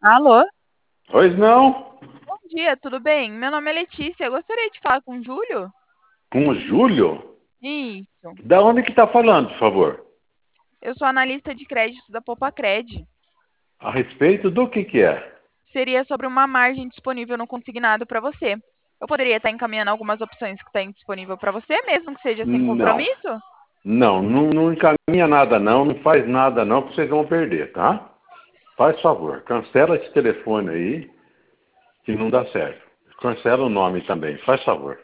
Alô? Pois não? Bom dia, tudo bem? Meu nome é Letícia. Eu gostaria de falar com o Júlio. Com o Júlio? Isso. Da onde que está falando, por favor? Eu sou analista de crédito da Popacred. A respeito do que é? Seria sobre uma margem disponível no consignado para você. Eu poderia estar encaminhando algumas opções que têm disponível para você, mesmo que seja sem Não. compromisso? Não encaminha nada não faz nada não, que vocês vão perder, tá? Faz favor, cancela esse telefone aí, que não dá certo. Cancela o nome também, faz favor.